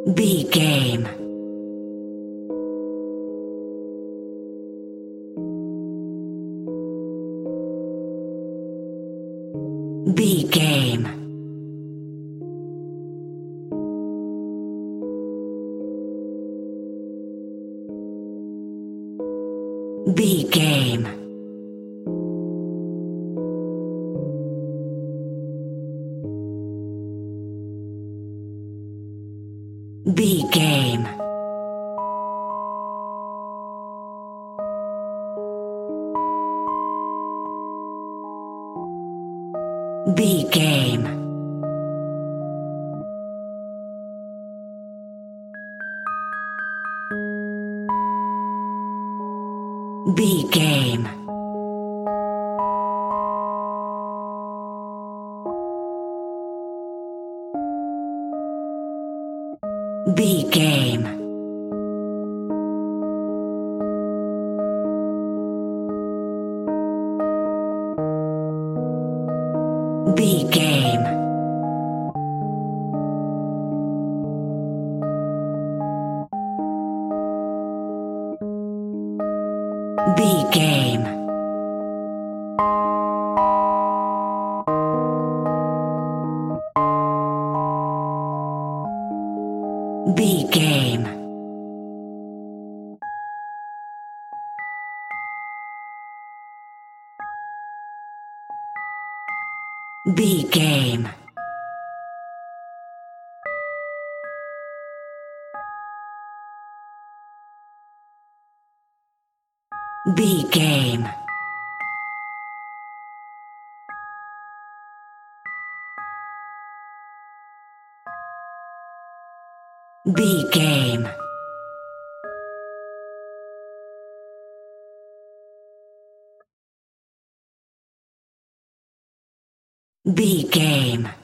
B game. B game. B game. B game. B game. B game. B game. B game. B game. B game. B game. B game. B game. B game.